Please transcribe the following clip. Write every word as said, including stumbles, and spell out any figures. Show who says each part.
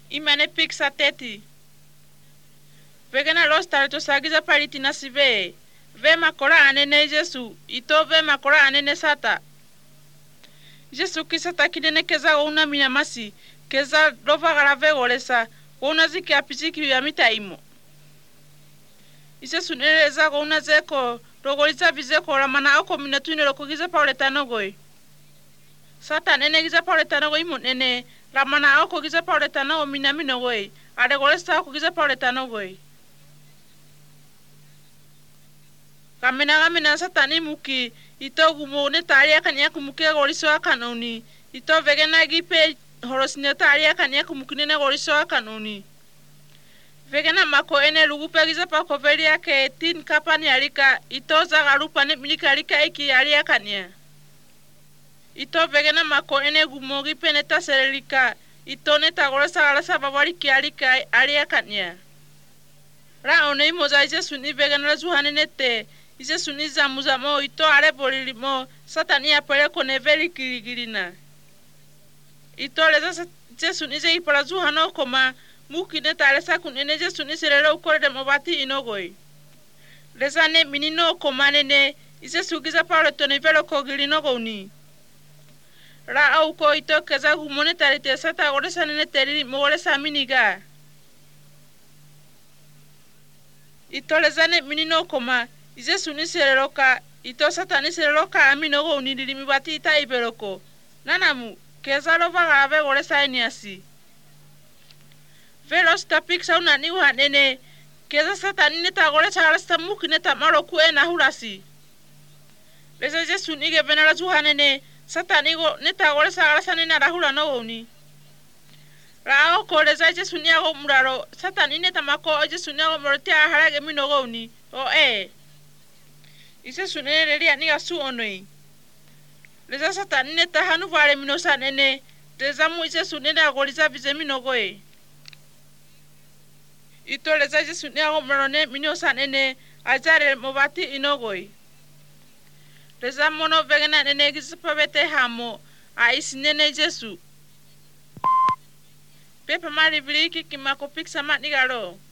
Speaker 1: imane piksa teti. Vegena lostar to sagiza pariti na sive. Ve makora anene Jesu, ito ve makora anene sata. Jesu kisata kinene keza una minamasi, keza dova garave golesa, una ziki apiziki ya mita imo. Ise suneleza una zeko, rogoliza vizeko ramana ako minatuine lokogiza pauletano goi. Sata nene giza pauletano goi nene, ramana ako giza pauletano minamino goi, ade golesa ako giza pauletano goi. Kamena kamena satani muki ito gumo ne taria kanya kumuki goriso akanoni ito vegena gipe horosine taria kanya kumukine ne goriso akanoni vegena mako ene lugupe giza pa koveria ke tin kapani arika ito zagarupa ne minika arika eki aria kanya ito vegena mako ene gumo gipe ne taserelika ito ne tagorosa alasa babari ki arika aria kanya ra onei mozaije suni vegena zuhane nete ise suniza muzamo ito are bolilimo satani apere kone veri kirigirina ito leza je sunize ipara zuhano koma mukine tare sa kunene je sunise lero ukore de mobati inogoi leza ne minino koma nene ise sugiza pare tone vero kogilino goni ra au ko ito keza humone tare te sata ore sanene teri mogore saminiga ito leza ne minino koma Ize suni sereroka, ito satani sereroka aminogo unidimi bati ita iberoko. Nanamu, keza lova gave gore sainiasi. Velos tapik sa unani uhanene, keza satani neta gore charasta muki neta maroku ena hurasi. Leza je suni ge benara zuhanene, satani go neta gore charasta nena rahula no uni. Rao ko leza je suni ago muraro, satani neta mako je suni ago morotia harage minogo uni. O eh. Ise sunene ria ni asu onoi. Leza satani neta hanu vare minosa nene. Leza mu ise sunene agoliza vize minogoe. Ito leza ise sunene agomrone minosa nene. Azare mobati inogoi. Leza mono vegena nene gisapavete hamo. Aisi nene Jesu. Pepa mari viliki kimako piksa mat nigaro.